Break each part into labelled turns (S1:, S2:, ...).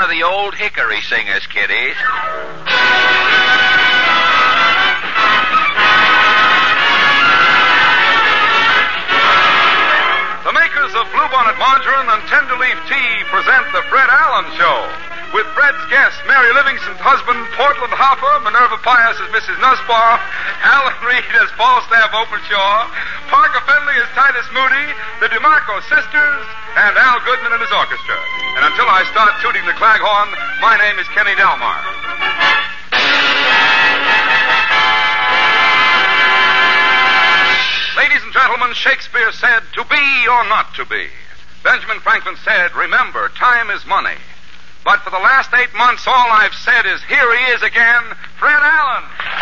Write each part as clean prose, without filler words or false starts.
S1: of the old hickory singers, kiddies.
S2: The makers of Bluebonnet Margarine and Tenderleaf Tea present the Fred Allen Show. With Fred's guests, Mary Livingston's husband, Portland Hopper, Minerva Pius as Mrs. Nussbaum, Alan Reed as Falstaff Openshaw, Parker Fenley as Titus Moody, the DeMarco sisters, and Al Goodman and his orchestra. And until I start tooting the claghorn, my name is Kenny Delmar. Ladies and gentlemen, Shakespeare said, to be or not to be. Benjamin Franklin said, remember, time is money. But for the last 8 months, all I've said is, here he is again, Fred Allen.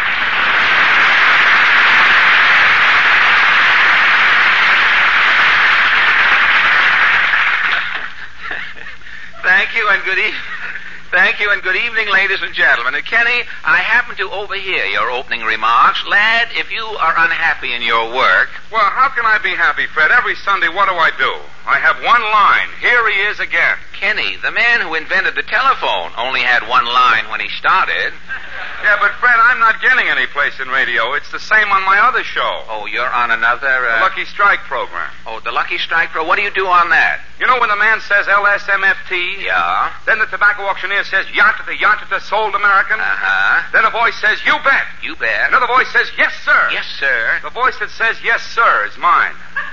S1: Thank you and good evening, ladies and gentlemen. And Kenny, I happen to overhear your opening remarks. Lad, if you are unhappy in your work...
S2: Well, how can I be happy, Fred? Every Sunday, what do? I have one line. Here he is again.
S1: Kenny, the man who invented the telephone only had one line when he started.
S2: Yeah, but Fred, I'm not getting any place in radio. It's the same on my other show.
S1: Oh, you're on another...
S2: The Lucky Strike program.
S1: Oh, the Lucky Strike program. What do you do on that?
S2: You know when the man says LSMFT?
S1: Yeah.
S2: Then the tobacco auctioneer says, Yantata, sold American.
S1: Uh-huh.
S2: Then a voice says, you bet.
S1: You bet.
S2: Another voice says, yes, sir.
S1: Yes, sir.
S2: The voice that says, yes, sir, is mine.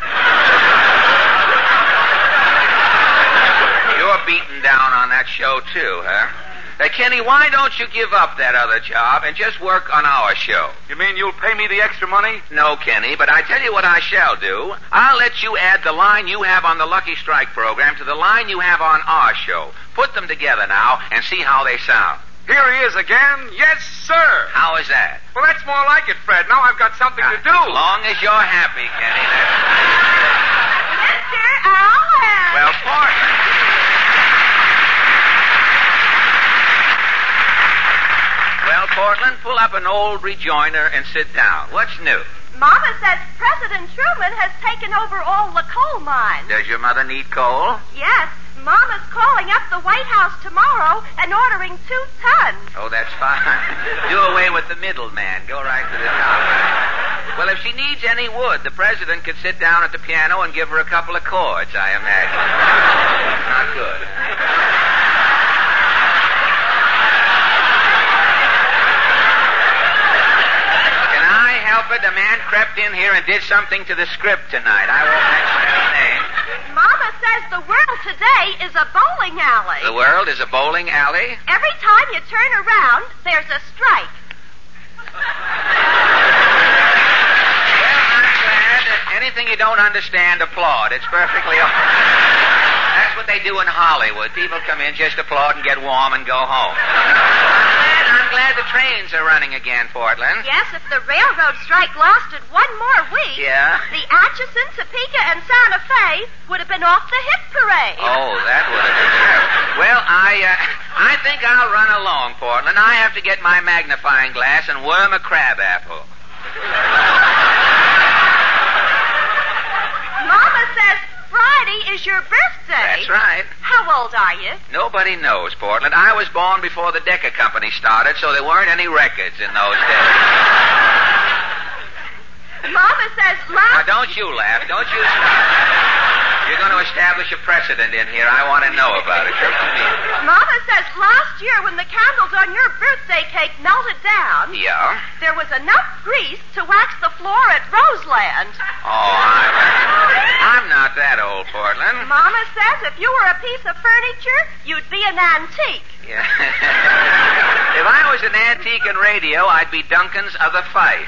S1: You're beaten down on that show, too, huh? Kenny, why don't you give up that other job and just work on our show?
S2: You mean you'll pay me the extra money?
S1: No, Kenny, but I tell you what I shall do. I'll let you add the line you have on the Lucky Strike program to the line you have on our show. Put them together now and see how they sound.
S2: Here he is again. Yes, sir.
S1: How is that?
S2: Well, that's more like it, Fred. Now I've got something to do.
S1: As long as you're happy, Kenny.
S3: Mr. Allen.
S1: Well, Portland. Well, Portland, pull up an old rejoinder and sit down. What's new?
S3: Mama says President Truman has taken over all the coal mines.
S1: Does your mother need coal?
S3: Yes. Mama's calling up the White House tomorrow and ordering 2 tons.
S1: Oh, that's fine. Do away with the middleman. Go right to the top. Well, if she needs any wood, the president could sit down at the piano and give her a couple of chords, I imagine. Not good. Can I help it? A man crept in here and did something to the script tonight. I won't mention any names.
S3: Mama says the world today is a bowling alley.
S1: The world is a bowling alley?
S3: Every time you turn around, there's a strike.
S1: Well, I'm glad that anything you don't understand, applaud. It's perfectly all right. That's what they do in Hollywood. People come in, just applaud and get warm and go home. I'm glad the trains are running again, Portland.
S3: Yes, if the railroad strike lasted one more week,
S1: yeah?
S3: The Atchison, Topeka, and Santa Fe would have been off the hit parade.
S1: Oh, that would have been terrible. Well, I think I'll run along, Portland. I have to get my magnifying glass and worm a crab apple.
S3: Mama says Friday is your birthday.
S1: That's right.
S3: How old are you?
S1: Nobody knows, Portland. I was born before the Decca Company started, so there weren't any records in those days.
S3: Mama says
S1: Now, don't you laugh. Don't you stop. You're going to establish a precedent in here. I want to know about it. Come to me.
S3: Mama says last year when the candles on your birthday cake melted down,
S1: yeah?
S3: There was enough grease to wax the floor at Roseland.
S1: Oh, I'm not that old, Portland.
S3: Mama says if you were a piece of furniture, you'd be an antique.
S1: Yeah. If I was an antique in radio, I'd be Duncan's Other Fife.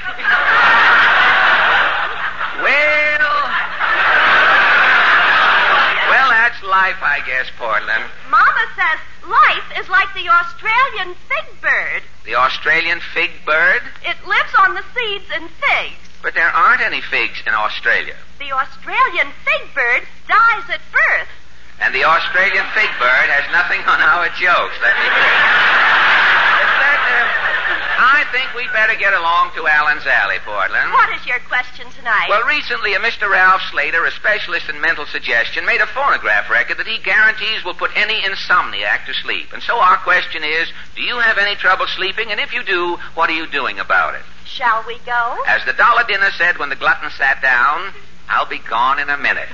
S1: Well, that's life, I guess, Portland.
S3: Mama says life is like the Australian fig bird.
S1: The Australian fig bird?
S3: It lives on the seeds in figs.
S1: But there aren't any figs in Australia.
S3: The Australian fig bird dies at birth.
S1: And the Australian fig bird has nothing on our jokes, let me tell you. I think we'd better get along to Allen's Alley, Portland.
S3: What is your question tonight?
S1: Well, recently a Mr. Ralph Slater, a specialist in mental suggestion, made a phonograph record that he guarantees will put any insomniac to sleep. And so our question is, do you have any trouble sleeping? And if you do, what are you doing about it?
S3: Shall we go?
S1: As the dollar dinner said when the glutton sat down, I'll be gone in a minute.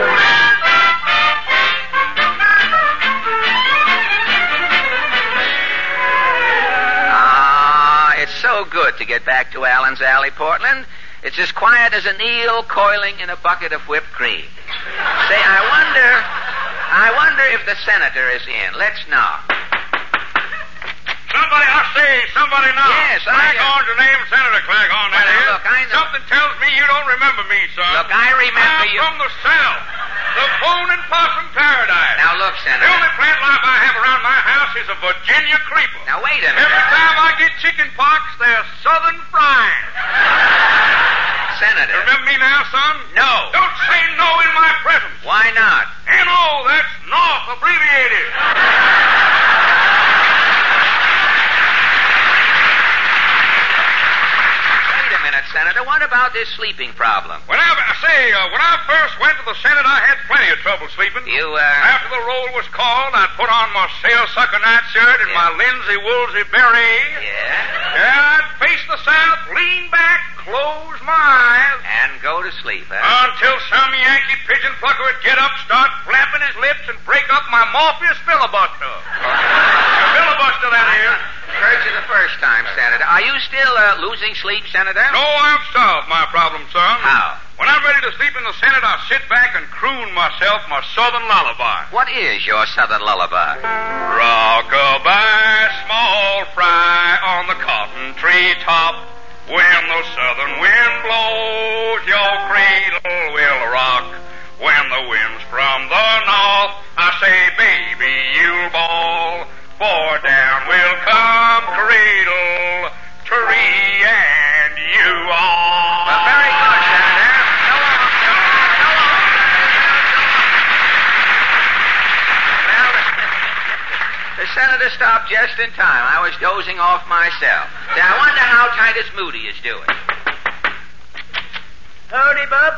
S1: It's so good to get back to Allen's Alley, Portland. It's as quiet as an eel coiling in a bucket of whipped cream. Say, I wonder if the senator is in. Let's knock.
S2: Somebody knock.
S1: Yes,
S2: Claghorn's the name, Senator Claghorn, that is.
S1: Look, I know.
S2: Something tells me you don't remember me, son.
S1: Look, I remember you.
S2: I'm from the South. The Bone and Possum Paradise.
S1: Now, look, Senator.
S2: The only plant life I have around my house is a Virginia creeper.
S1: Now, wait a minute.
S2: Every time I get chicken pox, they're Southern frying.
S1: Senator.
S2: Remember me now, son?
S1: No.
S2: Don't say no in my presence.
S1: Why not?
S2: N.O., that's North abbreviated.
S1: Senator, what about this sleeping problem?
S2: When I first went to the Senate, I had plenty of trouble sleeping. After the roll was called, I'd put on my sailsucker nightshirt and my linsey woolsey beret.
S1: Yeah?
S2: I'd face the south, lean back, close my eyes.
S1: And go to sleep, huh?
S2: Until some Yankee pigeon plucker would get up, start flapping his lips, and break up my Morpheus filibuster. Filibuster, that is.
S1: Heard you the first time, Senator. Are you still losing sleep, Senator?
S2: No, I've solved my problem, son.
S1: How?
S2: When I'm ready to sleep in the Senate, I sit back and croon myself my southern lullaby.
S1: What is your southern lullaby?
S2: Rock-a-bye, small fry on the cotton tree top. When the southern wind blows, your cradle will rock. When the wind's from the north, I say, baby, you'll bawl. For down will come cradle, tree, and you all.
S1: Well, very good, Senator. Go on. Well, the senator stopped just in time. I was dozing off myself. Say, I wonder how Titus Moody is doing.
S4: Howdy, Bob.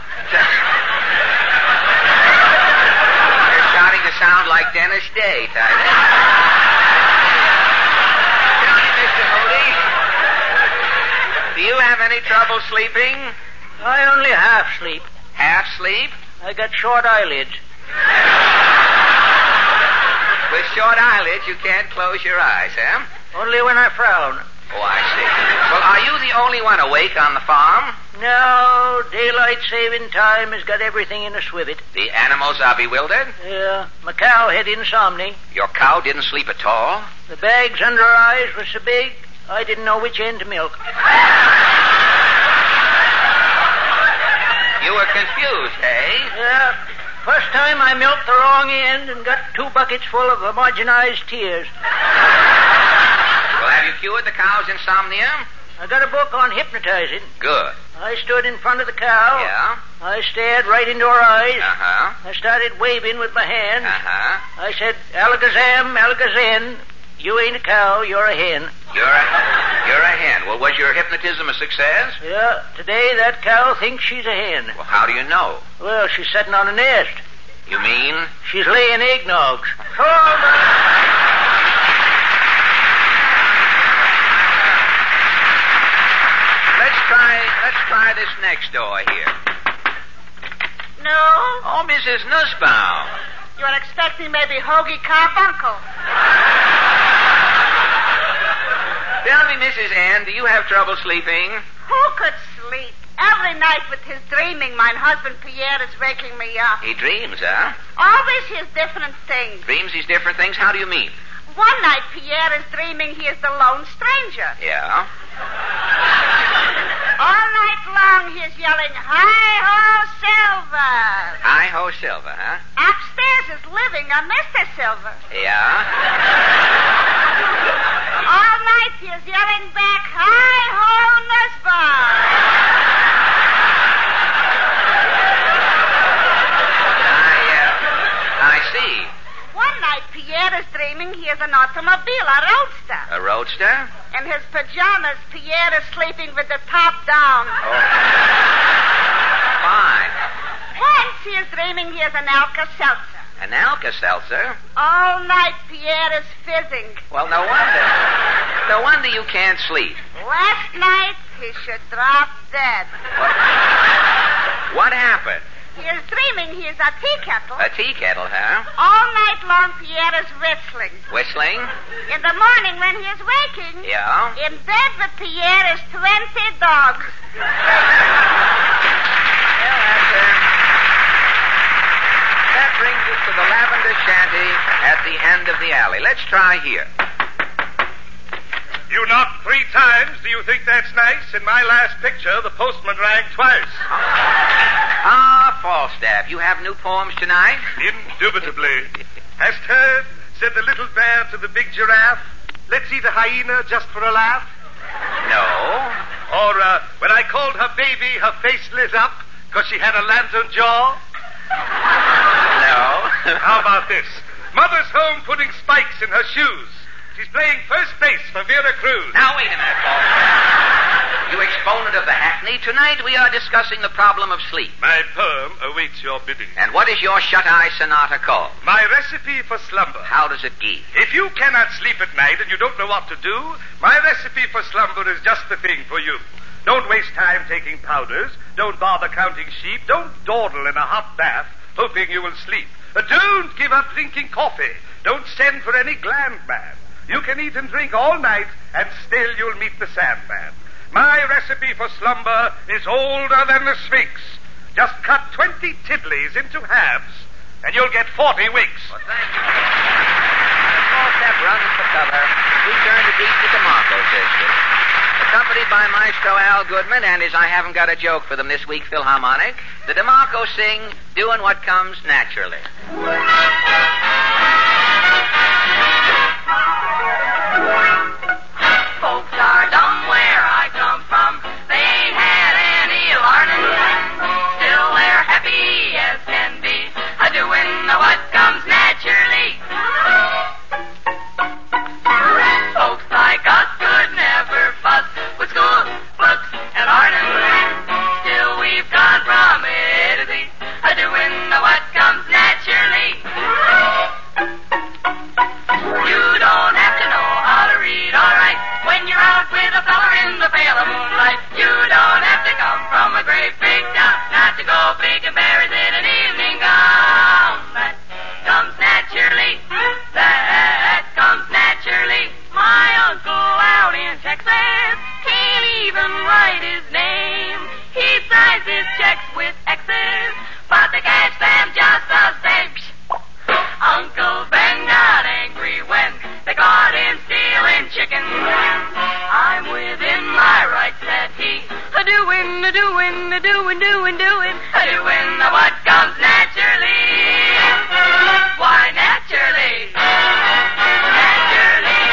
S1: You're starting to sound like Dennis Day, Titus. Do you have any trouble sleeping?
S4: I only half sleep.
S1: Half sleep?
S4: I got short eyelids.
S1: With short eyelids, you can't close your eyes, eh?
S4: Only when I frown.
S1: Oh, I see. Well, are you the only one awake on the farm?
S4: No, daylight saving time has got everything in a swivet.
S1: The animals are bewildered?
S4: Yeah, my cow had insomnia.
S1: Your cow didn't sleep at all?
S4: The bags under her eyes were so big, I didn't know which end to milk.
S1: You were confused, eh?
S4: Yeah. First time I milked the wrong end and got 2 buckets full of homogenized tears.
S1: Well, have you cured the cow's insomnia?
S4: I got a book on hypnotizing.
S1: Good.
S4: I stood in front of the cow.
S1: Yeah?
S4: I stared right into her eyes.
S1: Uh-huh.
S4: I started waving with my hand.
S1: Uh-huh.
S4: I said, Alakazam, Alakazam. You ain't a cow, you're a hen.
S1: You're a hen. Well, was your hypnotism a success?
S4: Yeah, today that cow thinks she's a hen.
S1: Well, how do you know?
S4: Well, she's sitting on a nest.
S1: You mean?
S4: She's laying eggnogs.
S1: Let's try this next door here.
S3: No?
S1: Oh, Mrs. Nussbaum.
S3: You're expecting maybe Hoagie Carbuncle.
S1: Tell me, Mrs. Ann, do you have trouble sleeping?
S3: Who could sleep? Every night with his dreaming, my husband Pierre is waking me up.
S1: He dreams, huh?
S3: Always his different things.
S1: Dreams these different things? How do you mean?
S3: One night Pierre is dreaming he is the lone stranger.
S1: Yeah?
S3: All night long he is yelling, Hi-ho, Silver.
S1: Hi-ho, Silver, huh?
S3: Upstairs is living a Mr. Silver.
S1: Yeah?
S3: All night he is yelling back, Hi-ho, Nussbaum.
S1: I see.
S3: One night, Pierre is dreaming he is an automobile, a roadster.
S1: A roadster?
S3: In his pajamas, Pierre is sleeping with the top down.
S1: Oh. Fine.
S3: Once he is dreaming he is an Alka-Seltzer.
S1: An Alka-Seltzer?
S3: All night, Pierre is fizzing.
S1: Well, no wonder. No wonder you can't sleep.
S3: Last night, he should drop dead.
S1: What happened?
S3: He is dreaming he is a tea kettle.
S1: A tea kettle, huh?
S3: All night long, Pierre is whistling.
S1: Whistling?
S3: In the morning, when he is waking,
S1: Yeah?
S3: in bed with Pierre is 20 dogs.
S1: That brings us to the lavender shanty at the end of the alley. Let's try here.
S5: You knocked 3 times. Do you think that's nice? In my last picture, the postman rang twice.
S1: Falstaff, you have new poems tonight?
S5: Indubitably. Hast heard, said the little bear to the big giraffe, let's eat a hyena just for a laugh?
S1: No.
S5: Or when I called her baby, her face lit up because she had a lantern jaw?
S1: No.
S5: How about this? Mother's home putting spikes in her shoes. She's playing first base for Vera Cruz.
S1: Now, wait a minute, Falstaff. You exponent of the hackney, tonight we are discussing the problem of sleep.
S5: My poem awaits your bidding.
S1: And what is your shut-eye sonata called?
S5: My recipe for slumber.
S1: How does it give?
S5: If you cannot sleep at night and you don't know what to do, my recipe for slumber is just the thing for you. Don't waste time taking powders. Don't bother counting sheep. Don't dawdle in a hot bath hoping you will sleep. Don't give up drinking coffee. Don't send for any gland man. You can eat and drink all night, and still you'll meet the Sandman. My recipe for slumber is older than the Sphinx. Just cut 20 tiddlies into halves, and you'll get 40 winks.
S1: Well, thank you. Falstaff runs for cover. We turn to greet the DeMarco sisters. Accompanied by Maestro Al Goodman and his I Haven't Got a Joke for Them This Week Philharmonic, the DeMarco sing Doing What Comes Naturally.
S6: Folks are dumb where I come from. They ain't had any learning. Still they're happy as can be, doing what comes naturally. Folks like us could never fuss with school, books, and learning. Still we've gone from A to Z, doing what comes naturally. You don't have to know how to read all right when you're out with a fella in the pale of moonlight. You don't have to come from a great big town not to go picking berries in an evening gown. That comes naturally. That comes naturally. My uncle out in Texas can't even write his name. He signs his checks with X's, but they cash them just the same. Uncle Ben got angry when they caught him stealing chicken. I'm within my rights, said he, doing what comes naturally. Why naturally? Naturally.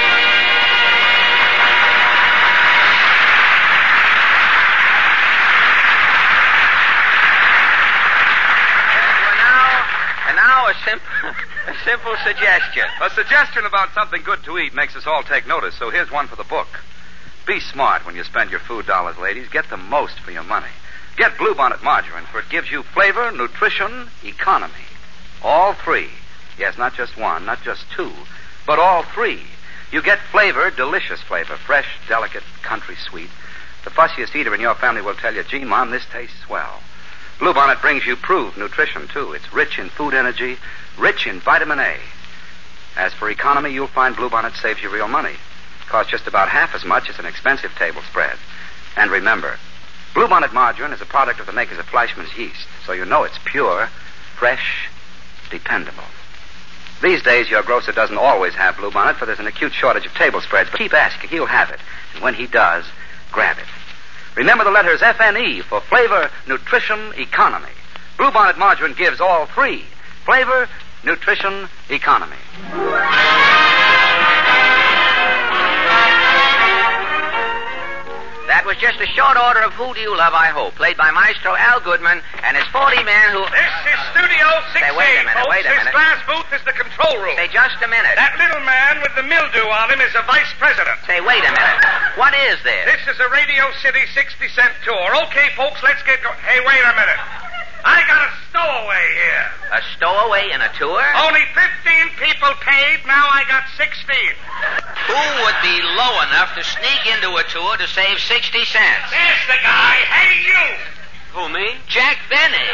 S1: And now a simple suggestion.
S2: A suggestion about something good to eat makes us all take notice, so here's one for the book. Be smart when you spend your food dollars, ladies. Get the most for your money. Get Bluebonnet margarine, for it gives you flavor, nutrition, economy. All 3. Yes, not just 1, not just 2, but all 3. You get flavor, delicious flavor, fresh, delicate, country sweet. The fussiest eater in your family will tell you, gee, Mom, this tastes swell. Bluebonnet brings you proved nutrition, too. It's rich in food energy, rich in vitamin A. As for economy, you'll find Bluebonnet saves you real money. It costs just about half as much as an expensive table spread. And remember, Bluebonnet margarine is a product of the makers of Fleischmann's yeast, so you know it's pure, fresh, dependable. These days, your grocer doesn't always have Bluebonnet, for there's an acute shortage of table spreads, but keep asking. He'll have it. And when he does, grab it. Remember the letters FNE for flavor, nutrition, economy. Bluebonnet margarine gives all 3. Flavor, nutrition, economy.
S1: That That was just a short order of Who Do You Love, I Hope, played by Maestro Al Goodman and his 40 men who...
S5: This is Studio 6A,
S1: wait a minute,
S5: folks.
S1: wait a minute.
S5: This glass booth is the control room.
S1: Say, just a minute.
S5: That little man with the mildew on him is a vice president.
S1: Say, wait a minute. What is this?
S5: This is a Radio City 60-cent tour. Okay, folks, let's get going. Hey, wait a minute. I got a stowaway here.
S1: A stowaway in a tour?
S5: Only 15 people paid. Now I got 16.
S1: Who would be low enough to sneak into a tour to save 60 cents?
S5: There's the guy. Hey, you.
S1: Who, me? Jack Benny.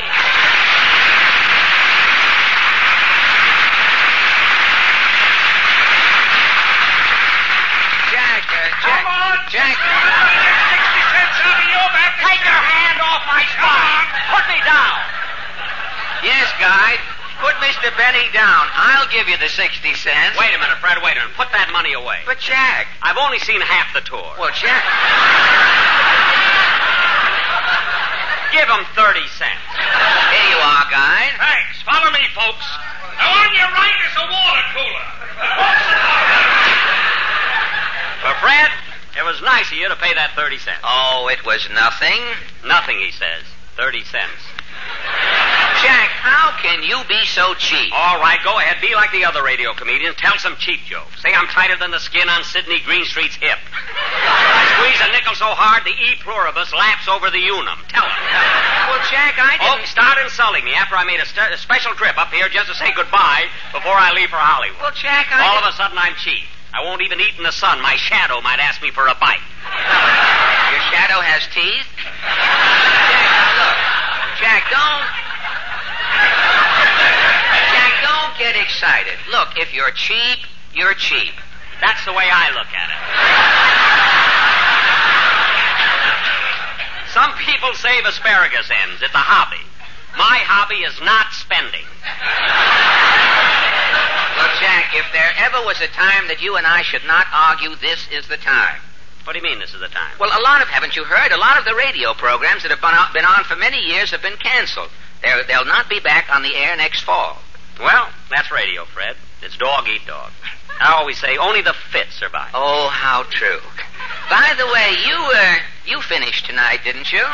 S5: Come on,
S1: Jack.
S5: 60 cents out of you, man.
S1: Take your hand off my spine. Put me down. Yes, guide. Put Mr. Benny down. I'll give you the 60 cents.
S7: Wait a minute, Fred, wait a minute. Put that money away.
S1: But, Jack.
S7: I've only seen half the tour.
S1: Well, Jack.
S7: Give him 30 cents.
S1: Here you are, guide.
S5: Thanks. Follow me, folks. Now, on your right is a water cooler.
S7: But, Fred, it was nice of you to pay that 30 cents.
S1: Oh, it was nothing.
S7: Nothing, he says. 30 cents.
S1: Jack, how can you be so cheap?
S7: All right, go ahead. Be like the other radio comedians. Tell some cheap jokes. Say I'm tighter than the skin on Sidney Greenstreet's hip. I squeeze a nickel so hard the E pluribus laps over the unum. Tell him.
S1: Well, Jack, I didn't...
S7: Oh, start insulting me after I made a special trip up here just to say goodbye before I leave for Hollywood.
S1: Well, Jack,
S7: All of a sudden, I'm cheap. I won't even eat in the sun. My shadow might ask me for a bite.
S1: Your shadow has teeth? Jack, now look. Jack, don't get excited. Look, if you're cheap, you're cheap.
S7: That's the way I look at it. Some people save asparagus ends. It's a hobby. My hobby is not spending.
S1: Well, Jack, if there ever was a time that you and I should not argue, this is the time.
S7: What do you mean this is the time?
S1: Well, haven't you heard? A lot of the radio programs that have been on for many years have been canceled. They'll not be back on the air next fall.
S7: Well, that's radio, Fred. It's dog eat dog. I always say only the fit survive.
S1: Oh, how true. By the way, you finished tonight, didn't you?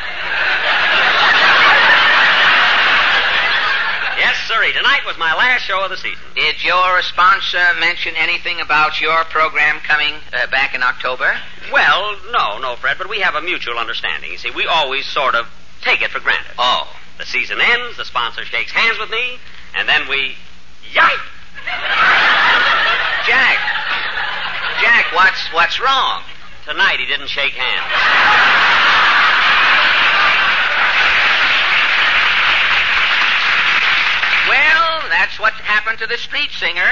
S7: Yes, sirree. Tonight was my last show of the season.
S1: Did your sponsor mention anything about your program coming back in October?
S7: Well, no, Fred, but we have a mutual understanding. You see, we always sort of take it for granted.
S1: Oh.
S7: The season ends, the sponsor shakes hands with me, and then we... Yipe!
S1: Jack, what's wrong?
S7: Tonight he didn't shake hands.
S1: Well, that's what happened to the street singer.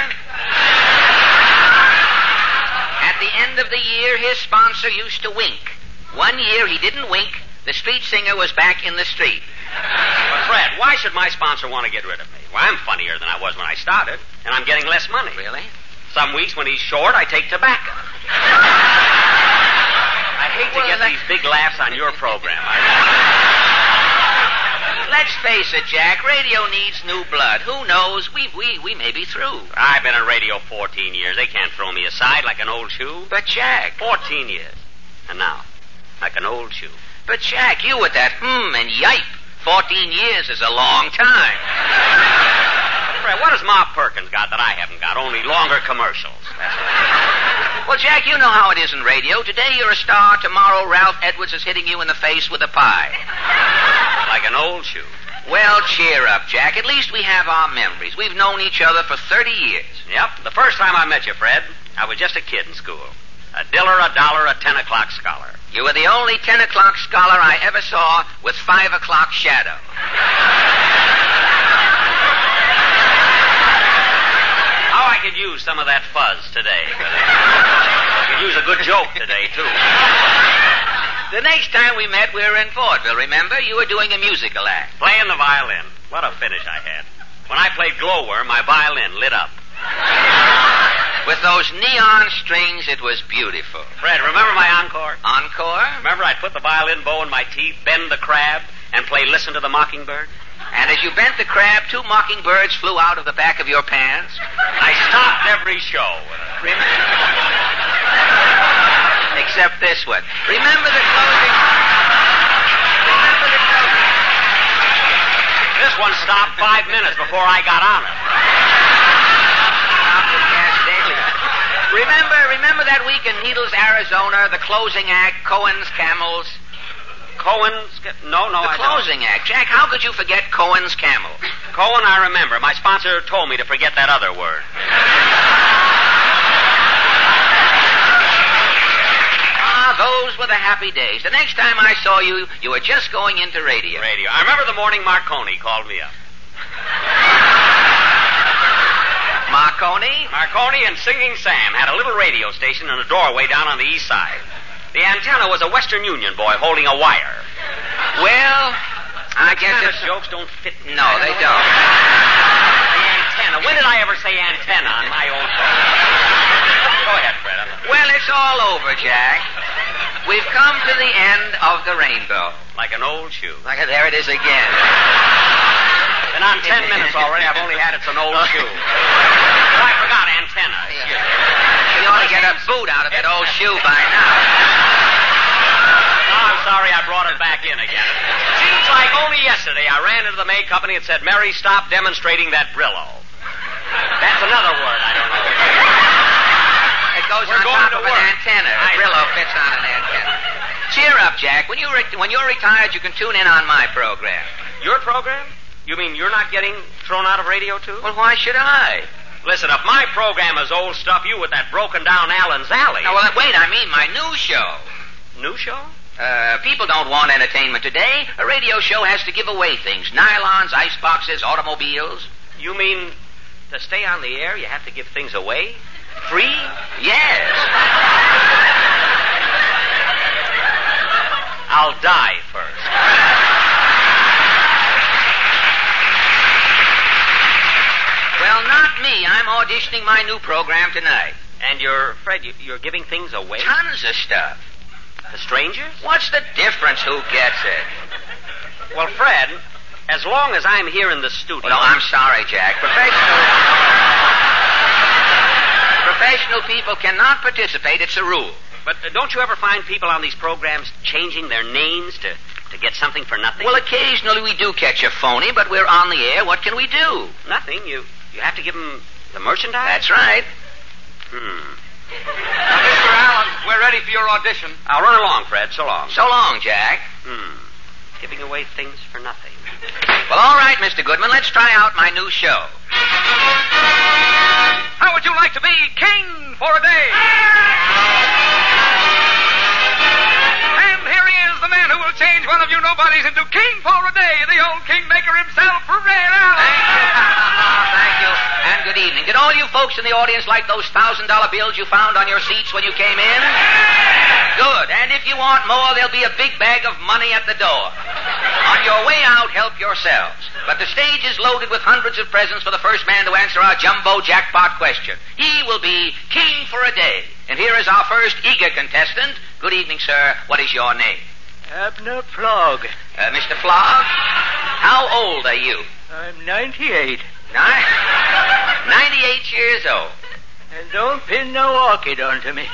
S1: At the end of the year, his sponsor used to wink. One year he didn't wink. The street singer was back in the street.
S7: But, Fred, why should my sponsor want to get rid of me? Well, I'm funnier than I was when I started, and I'm getting less money.
S1: Really?
S7: Some weeks when he's short, I take tobacco. I hate to get these big laughs on your program.
S1: Let's face it, Jack. Radio needs new blood. Who knows? We may be through.
S7: I've been on radio 14 years. They can't throw me aside like an old shoe.
S1: But, Jack...
S7: 14 years. And now, like an old shoe.
S1: But, Jack, you with that and yipe. 14 years is a long time.
S7: Fred, what has Ma Perkins got that I haven't got? Only longer commercials.
S1: Well, Jack, you know how it is in radio. Today you're a star. Tomorrow Ralph Edwards is hitting you in the face with a pie.
S7: Like an old shoe.
S1: Well, cheer up, Jack. At least we have our memories. We've known each other for 30 years.
S7: Yep. The first time I met you, Fred, I was just a kid in school. $1, $1, a 10 o'clock scholar.
S1: You were the only 10 o'clock scholar I ever saw with 5 o'clock shadow.
S7: How I could use some of that fuzz today. I could use a good joke today, too.
S1: The next time we met, we were in vaudeville, remember? You were doing a musical act.
S7: Playing the violin. What a finish I had. When I played Glowworm, my violin lit up.
S1: With those neon strings, it was beautiful.
S7: Fred, remember my encore?
S1: Encore?
S7: Remember I'd put the violin bow in my teeth, bend the crab, and play Listen to the Mockingbird?
S1: And as you bent the crab, 2 mockingbirds flew out of the back of your pants.
S7: I stopped every show.
S1: Except this one. Remember the closing...
S7: This one stopped 5 minutes before I got on it.
S1: Remember that week in Needles, Arizona, the closing act, Cohen's Camels?
S7: No,
S1: The closing act. Jack, how could you forget Cohen's Camels?
S7: Cohen, I remember. My sponsor told me to forget that other word.
S1: Those were the happy days. The next time I saw you, you were just going into radio.
S7: I remember the morning Marconi called me up.
S1: Marconi?
S7: Marconi and Singing Sam had a little radio station in a doorway down on the east side. The antenna was a Western Union boy holding a wire.
S1: Well, I guess
S7: Those jokes don't fit me.
S1: No, they don't.
S7: The antenna. When did I ever say antenna on my own phone? Go ahead, Fred.
S1: Well, it's all over, Jack. We've come to the end of the rainbow.
S7: Like an old shoe.
S1: There it is again.
S7: Been on 10 minutes already. I've only had it's an old shoe. Oh, I forgot antenna.
S1: You ought to get a boot out of that old shoe by now.
S7: Oh, I'm sorry I brought it back in again. Seems like only yesterday I ran into the May Company and said, Mary, stop demonstrating that Brillo. That's another word I don't know.
S1: It goes on top of an antenna. A Brillo fits on an antenna. Cheer up, Jack. When you're retired, you can tune in on my program.
S7: Your program? You mean you're not getting thrown out of radio, too?
S1: Well, why should I?
S7: Listen, if my program is old stuff, you with that broken-down Allen's Alley.
S1: Now, well, wait, I mean my new show.
S7: New show?
S1: People don't want entertainment today. A radio show has to give away things. Nylons, ice boxes, automobiles.
S7: You mean to stay on the air, you have to give things away? Free?
S1: Yes.
S7: I'll die first.
S1: Well, not me. I'm auditioning my new program tonight.
S7: And Fred, you're giving things away?
S1: Tons of stuff.
S7: To strangers?
S1: What's the difference? Who gets it?
S7: Well, Fred, as long as I'm here in the studio...
S1: Well, no, I'm sorry, Jack. Professional people cannot participate. It's a rule.
S7: But don't you ever find people on these programs changing their names to get something for nothing?
S1: Well, occasionally we do catch a phony, but we're on the air. What can we do?
S7: Nothing. You have to give them the merchandise?
S1: That's right.
S2: Now, Mr. Allen, we're ready for your audition.
S7: I'll run along, Fred. So long.
S1: So long, Jack.
S7: Giving away things for nothing.
S1: Well, all right, Mr. Goodman. Let's try out my new show.
S2: How would you like to be king for a day? And here he is, the man who will change one of you nobodies into king for a day, the old kingmaker himself, Fred Allen.
S1: Thank you. And good evening. Did all you folks in the audience like those $1,000 bills you found on your seats when you came in? Good. And if you want more, there'll be a big bag of money at the door. On your way out, help yourselves. But the stage is loaded with hundreds of presents for the first man to answer our jumbo jackpot question. He will be king for a day. And here is our first eager contestant. Good evening, sir. What is your name?
S4: Abner Flog.
S1: Mr. Flog, how old are you?
S4: I'm 98.
S1: 98 years old.
S4: And don't pin no orchid onto me.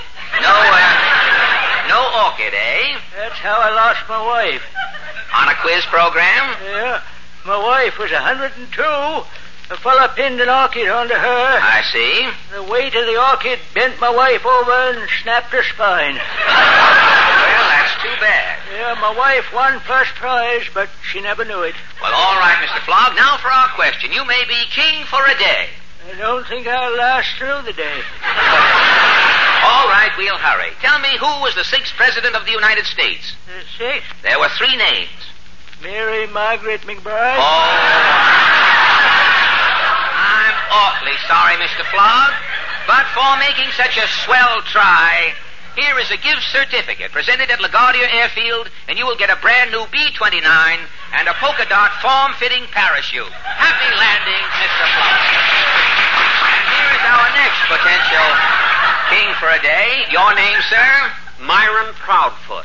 S1: No orchid, eh?
S4: That's how I lost my wife.
S1: On a quiz program?
S4: Yeah. My wife was 102. A fella pinned an orchid onto her.
S1: I see.
S4: The weight of the orchid bent my wife over and snapped her spine.
S1: Well, that's too bad.
S4: Yeah, my wife won first prize, but she never knew it.
S1: Well, all right, Mr. Flog. Now for our question. You may be king for a day.
S4: I don't think I'll last through the day.
S1: All right, we'll hurry. Tell me, who was the 6th president of the United States?
S4: The 6th?
S1: There were 3 names.
S4: Mary Margaret McBride.
S1: Oh. I'm awfully sorry, Mr. Flog, but for making such a swell try, here is a gift certificate presented at LaGuardia Airfield, and you will get a brand new B-29 and a polka dot form-fitting parachute. Happy landing, Mr. Flog. And here is our next potential king for a day. Your name, sir?
S7: Myron Proudfoot.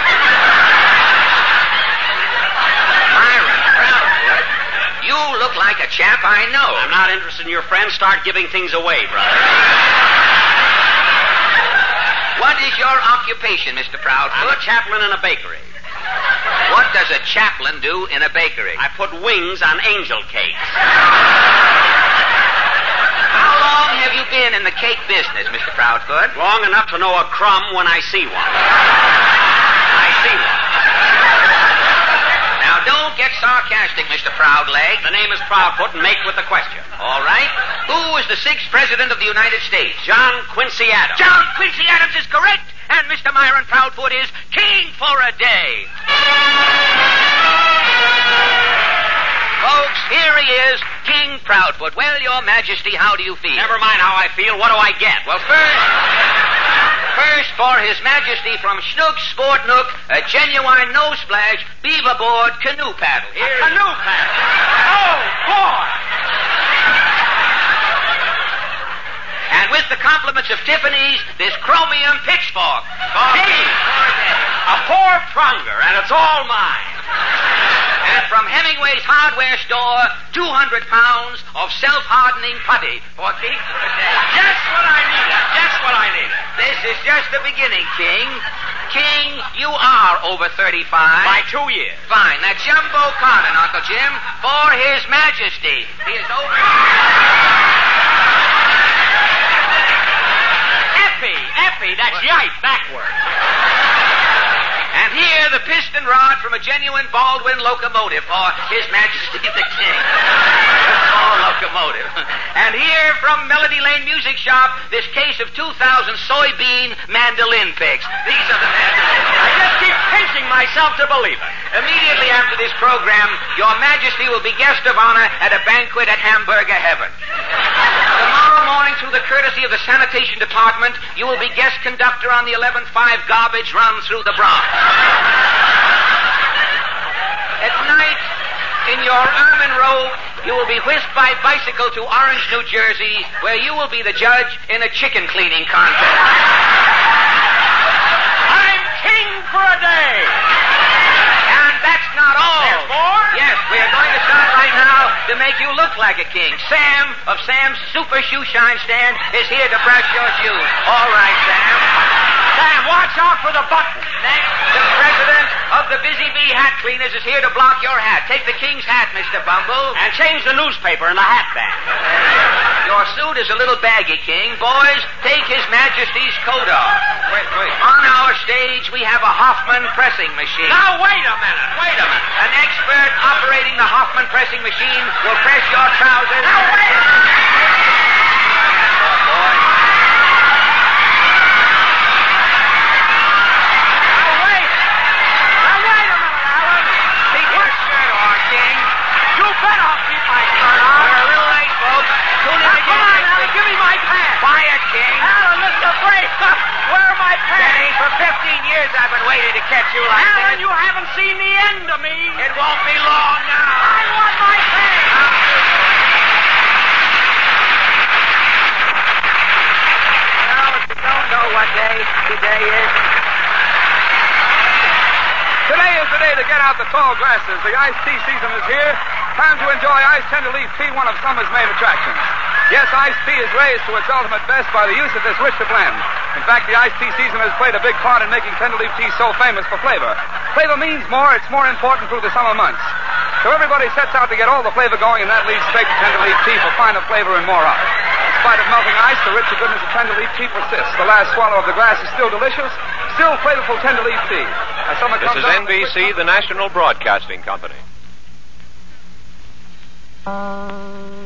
S1: Myron Proudfoot? You look like a chap I know.
S7: I'm not interested in your friends. Start giving things away, brother.
S1: What is your occupation, Mr. Proudfoot?
S7: I'm a chaplain in a bakery.
S1: What does a chaplain do in a bakery?
S7: I put wings on angel cakes.
S1: How long have you been in the cake business, Mr. Proudfoot?
S7: Long enough to know a crumb when I see one. I see one.
S1: Now, don't get sarcastic, Mr. Proudleg.
S7: The name is Proudfoot, and make with the question.
S1: All right. Who was the 6th President of the United States?
S7: John Quincy Adams.
S4: John Quincy Adams is correct, and Mr. Myron Proudfoot is king for a day.
S1: Folks, here he is, King Proudfoot. Well, Your Majesty, how do you feel?
S7: Never mind how I feel. What do I get?
S1: Well, first for His Majesty from Schnook Sport Nook, a genuine no-splash, beaver-board canoe paddle. Here
S7: A canoe paddle. Oh, boy.
S1: And with the compliments of Tiffany's, this chromium pitchfork.
S7: Gee, a four-prunger, and it's all mine.
S1: And from Hemingway's hardware store, 200 pounds of self-hardening putty for keep for a day.
S7: Just what I needed. Just what I needed.
S1: This is just the beginning, King. King, you are over 35.
S7: By 2 years.
S1: Fine. That's Jumbo Cotton, Uncle Jim, for His Majesty. He is over...
S7: Effie, that's yipe backward.
S1: And here, the piston rod from a genuine Baldwin locomotive for His Majesty the King. A small locomotive. And here, from Melody Lane Music Shop, this case of 2,000 soybean mandolin picks. These are the mandolin picks.
S7: I just keep pinching myself to believe it.
S1: Immediately after this program, Your Majesty will be guest of honor at a banquet at Hamburger Heaven. Tomorrow morning, through the courtesy of the Sanitation Department, you will be guest conductor on the 11.5 garbage run through the Bronx. At night, in your ermine robe, you will be whisked by bicycle to Orange, New Jersey, where you will be the judge in a chicken cleaning contest.
S7: I'm king for a day.
S1: And that's not all.
S7: There's more?
S1: Yes, we are going to start right now to make you look like a king. Sam of Sam's Super Shoe Shine Stand is here to brush your shoes. All right, Sam.
S7: Sam, watch out for the button.
S1: Next, the president of the Busy Bee Hat Cleaners is here to block your hat. Take the king's hat, Mr. Bumble.
S7: And change the newspaper in the hat bag.
S1: Your suit is a little baggy, King. Boys, take His Majesty's coat off.
S2: Wait.
S1: On our stage, we have a Hoffman pressing machine.
S7: Now, wait a minute.
S1: An expert operating the Hoffman pressing machine will press your trousers.
S7: Now, wait a minute.
S1: Keep your shirt on, King.
S7: You bet I'll keep my shirt on.
S1: We're a little late, folks. Tune in
S7: Now,
S1: again
S7: come on,
S1: next
S7: Alan,
S1: week.
S7: give me my pants.
S1: Quiet, King.
S7: Alan, Mr. Brace, where are my
S1: That
S7: pants?
S1: ain't for 15 years I've been waiting to catch you like
S7: Alan,
S1: this.
S7: you haven't seen the end of me.
S1: It won't be long now.
S7: I want my pants.
S1: Now, if you don't know what day today is,
S2: Today is the day to get out the tall grasses. The iced tea season is here. Time to enjoy iced tender leaf tea, one of summer's main attractions. Yes, iced tea is raised to its ultimate best by the use of this richer blend. In fact, the iced tea season has played a big part in making tender leaf tea so famous for flavor. Flavor means more. It's more important through the summer months. So everybody sets out to get all the flavor going, and that leads straight to tender leaf tea for finer flavor and more of it. In spite of melting ice, the richer goodness of tender leaf tea persists. The last swallow of the glass is still delicious, still flavorful tender leaf tea. As summer
S8: This
S2: comes
S8: is
S2: on,
S8: NBC, the national broadcasting company.